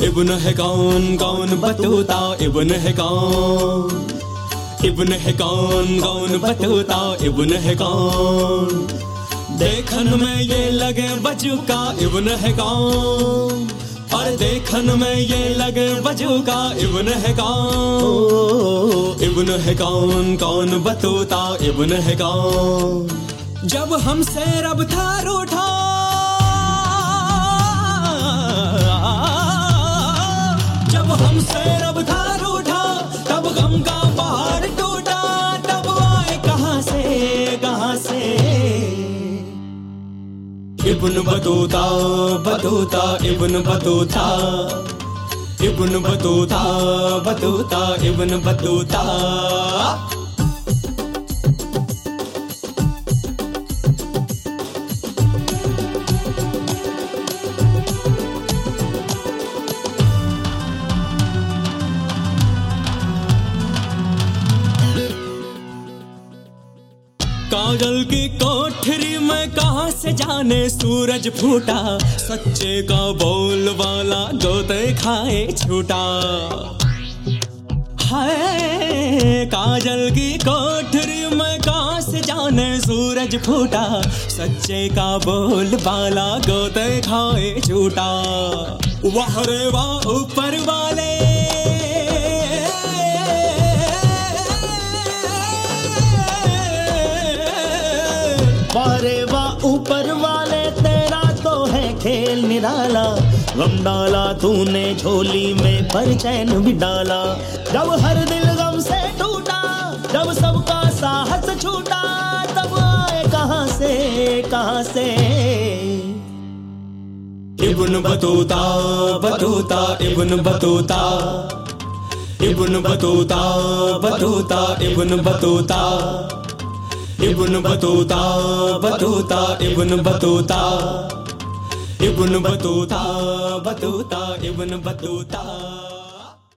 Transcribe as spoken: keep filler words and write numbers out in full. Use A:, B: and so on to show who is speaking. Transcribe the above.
A: इब्न है कौन कौन बतूता, इब्न है कौन, इब्न है कौन कौन बतूता, इब्न है कौन। देखन में ये लगे बजुका, इब्न है कौन, और देखन में ये लगे बजुका, इब्न है कौन। इब्न है कौन कौन बतूता, इब्न है कौन। जब हमसे रब था रूठा, जब हमसे रब था रूठा, तब गम का पहाड़ टूटा, तब आए कहां से कहां से। Ibn Battuta Battuta Ibn Battuta, Ibn Battuta Battuta Ibn Battuta. काजल की कोठरी में कहां से जाने सूरज फूटा, सच्चे का बोल वाला गोते खाए छूटा। हाय काजल की कोठरी में कहां से जाने सूरज फूटा, सच्चे का बोल वाला गोते खाए छूटा। वाह रे वाह ऊपर वाले,
B: वारे वाह ऊपर वाले, तेरा तो है खेल निराला। गम डाला तूने झोली में पर चैन भी डाला। जब हर दिल गम से टूटा, जब सबका साहस छूटा, तब आए कहां से कहां से।
A: Ibn Battuta Battuta Ibn Battuta, Ibn Battuta Battuta Ibn Battuta, Ibn Battuta Battuta Ibn Battuta, Ibn Battuta Battuta Ibn Battuta.